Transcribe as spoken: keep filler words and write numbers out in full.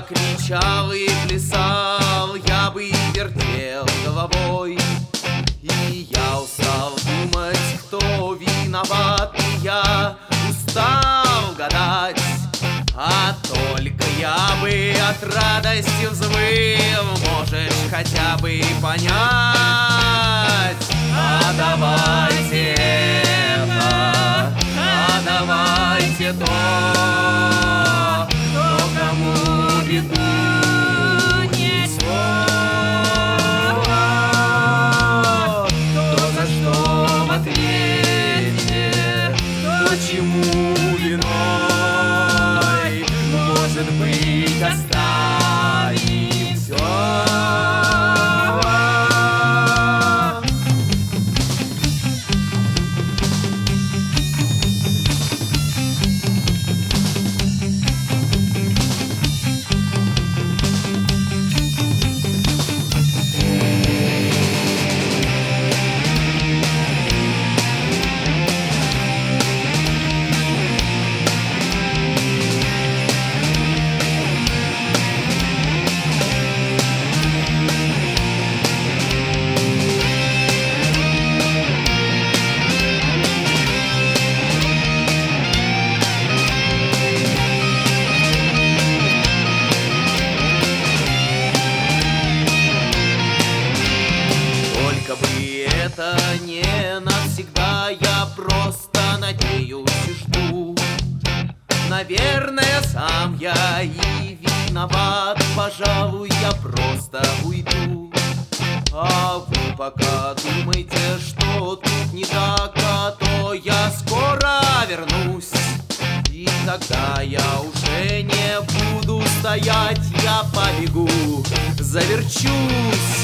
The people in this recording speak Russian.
я кричал и плясал, я бы вертел головой. И я устал думать, кто виноват, и я устал гадать. А только я бы от радости взвыл, можешь хотя бы понять. А давайте это, а давайте то, кто кому беду несет, кто за что в ответе, кто чему виной, может быть, оставим все. Только бы это не навсегда, я просто надеюсь и жду. Наверное, сам я и виноват, пожалуй, я просто уйду. А вы пока думаете, что тут не так, а то я скоро вернусь. И тогда я уже не буду стоять, я побегу, заверчусь.